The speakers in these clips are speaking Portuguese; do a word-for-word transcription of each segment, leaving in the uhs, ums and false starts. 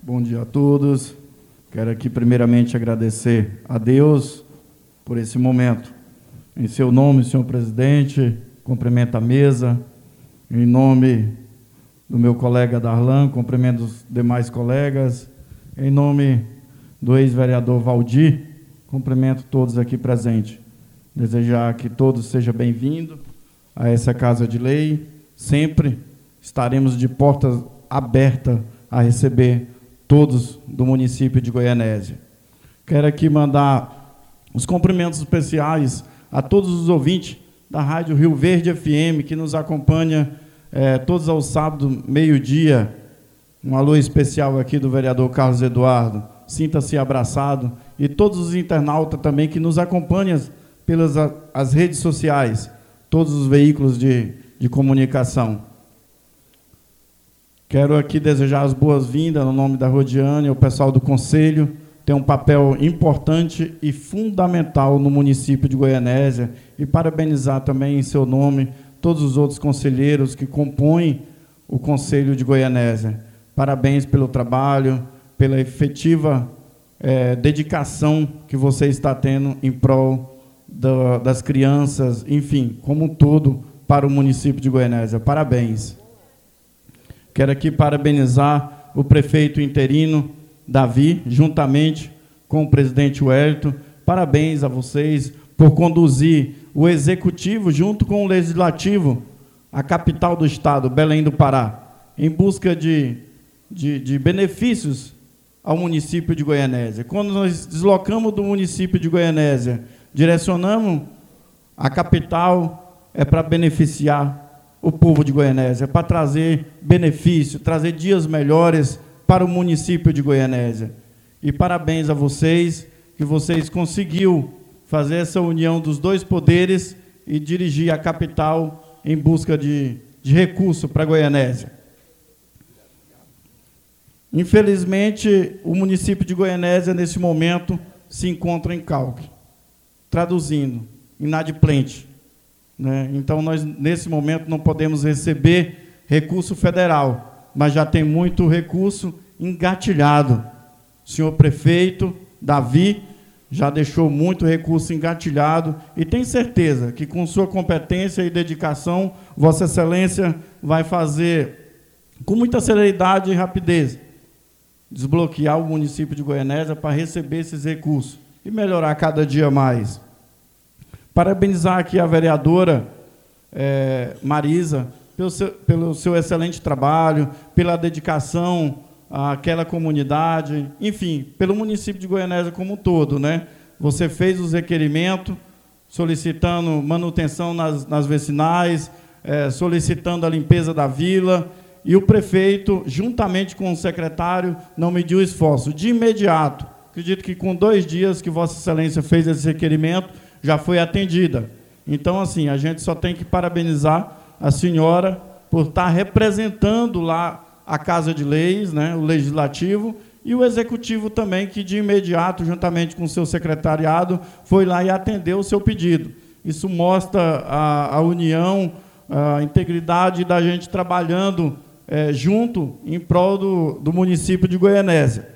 Bom dia a todos. Quero aqui primeiramente agradecer a Deus por esse momento. Em seu nome, senhor presidente, cumprimento a mesa. Em nome do meu colega Darlan, cumprimento os demais colegas. Em nome do ex-vereador Valdir, cumprimento todos aqui presentes. Desejar que todos sejam bem-vindos a essa Casa de Lei. Sempre estaremos de portas abertas a receber todos do município de Goianésia. Quero aqui mandar os cumprimentos especiais a todos os ouvintes da Rádio Rio Verde F M, que nos acompanha eh, todos aos sábados, meio-dia. Um alô especial aqui do vereador Carlos Eduardo. Sinta-se abraçado. E todos os internautas também que nos acompanham pelas as redes sociais, todos os veículos de, de comunicação. Quero aqui desejar as boas-vindas no nome da Rodiane, o pessoal do Conselho, tem um papel importante e fundamental no município de Goianésia, e parabenizar também em seu nome todos os outros conselheiros que compõem o Conselho de Goianésia. Parabéns pelo trabalho, pela efetiva eh, dedicação que você está tendo em prol da, das crianças, enfim, como um todo, para o município de Goianésia. Parabéns. Quero aqui parabenizar o prefeito interino, Davi, juntamente com o presidente Wellington. Parabéns a vocês por conduzir o executivo, junto com o legislativo, a capital do estado, Belém do Pará, em busca de, de, de benefícios ao município de Goianésia. Quando nós deslocamos do município de Goianésia, direcionamos a capital, é para beneficiar o povo de Goianésia, para trazer benefício, trazer dias melhores para o município de Goianésia. E parabéns a vocês, que vocês conseguiram fazer essa união dos dois poderes e dirigir a capital em busca de, de recurso para Goianésia. Infelizmente, o município de Goianésia, nesse momento, se encontra em calque, traduzindo, inadimplente. Né? Então, nós, nesse momento, não podemos receber recurso federal, mas já tem muito recurso engatilhado. O senhor prefeito, Davi, já deixou muito recurso engatilhado e tem certeza que, com sua competência e dedicação, Vossa Excelência vai fazer, com muita celeridade e rapidez, desbloquear o município de Goianésia para receber esses recursos e melhorar cada dia mais. Parabenizar aqui a vereadora é, Marisa pelo seu, pelo seu excelente trabalho, pela dedicação àquela comunidade, enfim, pelo município de Goianésia como um todo, né? Você fez os requerimentos, solicitando manutenção nas, nas vicinais, é, solicitando a limpeza da vila, e o prefeito, juntamente com o secretário, não mediu esforço. De imediato, acredito que com dois dias que Vossa Excelência fez esse requerimento, já foi atendida. Então, assim, a gente só tem que parabenizar a senhora por estar representando lá a Casa de Leis, né, o Legislativo, e o Executivo também, que de imediato, juntamente com o seu secretariado, foi lá e atendeu o seu pedido. Isso mostra a, a união, a integridade da gente trabalhando é, junto em prol do, do município de Goianésia.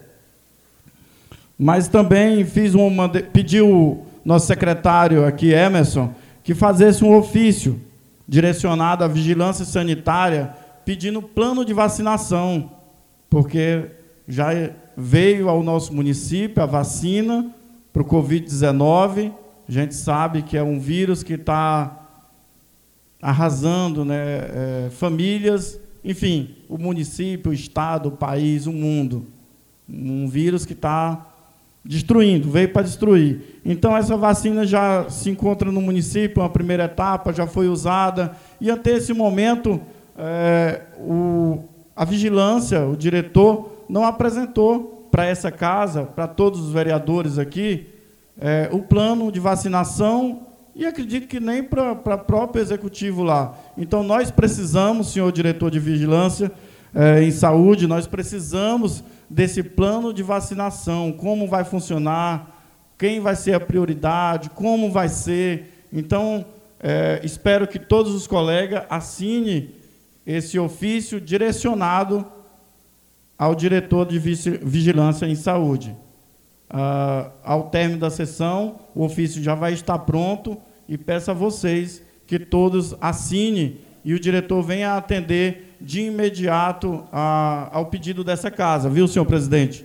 Mas também fiz uma, pediu nosso secretário aqui, Emerson, que fizesse um ofício direcionado à vigilância sanitária, pedindo plano de vacinação, porque já veio ao nosso município a vacina para o covid dezenove, a gente sabe que é um vírus que está arrasando, né, é, famílias, enfim, o município, o estado, o país, o mundo. Um vírus que está destruindo, veio para destruir. Então, essa vacina já se encontra no município, uma primeira etapa, já foi usada, e até esse momento, é, o, a vigilância, o diretor, não apresentou para essa casa, para todos os vereadores aqui, é, o plano de vacinação, e acredito que nem para o próprio executivo lá. Então, nós precisamos, senhor diretor de vigilância é, em saúde, nós precisamos desse plano de vacinação, como vai funcionar, quem vai ser a prioridade, como vai ser. Então, é, espero que todos os colegas assinem esse ofício direcionado ao diretor de vigilância em saúde. Ah, ao término da sessão, o ofício já vai estar pronto e peço a vocês que todos assinem e o diretor venha atender de imediato a, ao pedido dessa casa, viu, senhor presidente?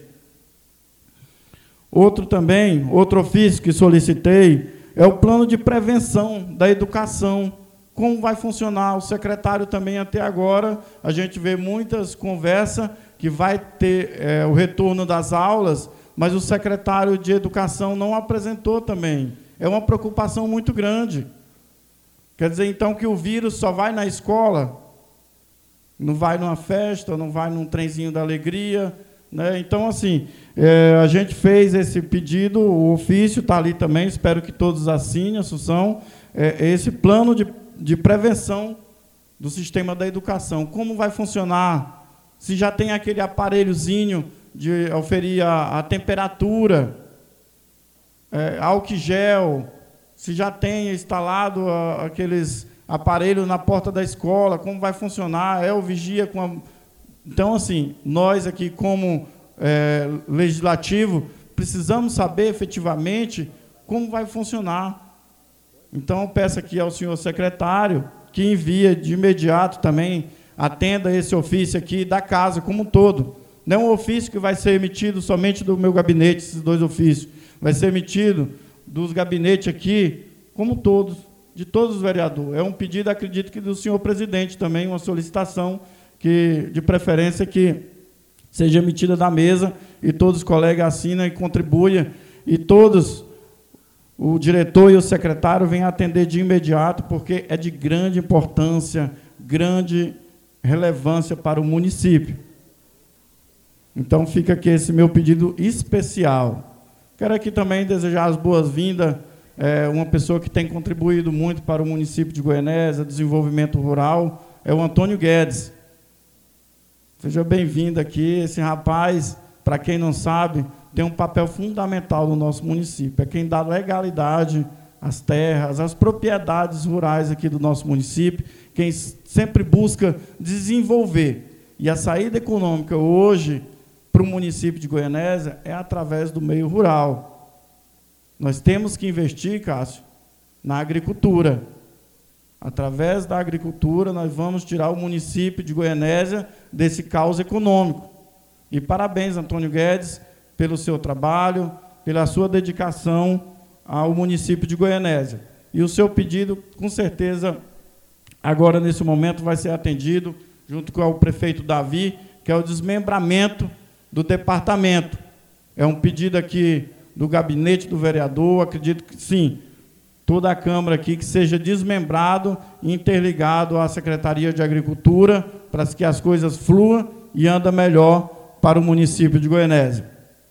Outro também, outro ofício que solicitei é o plano de prevenção da educação. Como vai funcionar? O secretário também, até agora, a gente vê muitas conversas que vai ter é, o retorno das aulas, mas o secretário de Educação não apresentou também. É uma preocupação muito grande. Quer dizer, então, que o vírus só vai na escola, não vai numa festa, não vai num trenzinho da alegria, né? Então, assim, é, a gente fez esse pedido, o ofício está ali também, espero que todos assinem, Assunção, é, esse plano de, de prevenção do sistema da educação. Como vai funcionar? Se já tem aquele aparelhozinho de oferir a, a temperatura, é, álcool gel, se já tem instalado a, aqueles aparelhos na porta da escola, como vai funcionar, é o vigia com a... Então, assim, nós aqui, como é, legislativo, precisamos saber efetivamente como vai funcionar. Então, eu peço aqui ao senhor secretário que envie de imediato também, atenda esse ofício aqui da casa como um todo. Não é um ofício que vai ser emitido somente do meu gabinete, esses dois ofícios. Vai ser emitido dos gabinetes aqui, como todos, de todos os vereadores. É um pedido, acredito que do senhor presidente também, uma solicitação que, de preferência que seja emitida da mesa e todos os colegas assinam e contribuem, e todos, o diretor e o secretário, venham atender de imediato, porque é de grande importância, grande relevância para o município. Então, fica aqui esse meu pedido especial. Quero aqui também desejar as boas-vindas, é, uma pessoa que tem contribuído muito para o município de Goianésia, desenvolvimento rural, é o Antônio Guedes. Seja bem-vindo aqui. Esse rapaz, para quem não sabe, tem um papel fundamental no nosso município. É quem dá legalidade às terras, às propriedades rurais aqui do nosso município, quem sempre busca desenvolver. E a saída econômica hoje para o município de Goianésia é através do meio rural. Nós temos que investir, Cássio, na agricultura. Através da agricultura, nós vamos tirar o município de Goianésia desse caos econômico. E parabéns, Antônio Guedes, pelo seu trabalho, pela sua dedicação ao município de Goianésia. E o seu pedido, com certeza, agora, nesse momento, vai ser atendido, junto com o prefeito Davi, que é o desmembramento do departamento. É um pedido aqui do gabinete do vereador, acredito que sim, toda a Câmara aqui, que seja desmembrado e interligado à Secretaria de Agricultura, para que as coisas fluam e andem melhor para o município de Goianésia.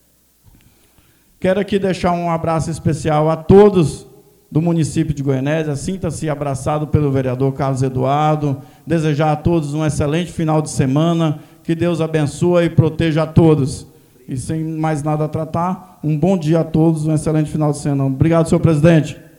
Quero aqui deixar um abraço especial a todos do município de Goianésia, sinta-se abraçado pelo vereador Carlos Eduardo, desejar a todos um excelente final de semana, que Deus abençoe e proteja a todos. E sem mais nada a tratar, um bom dia a todos, um excelente final de semana. Obrigado, senhor presidente.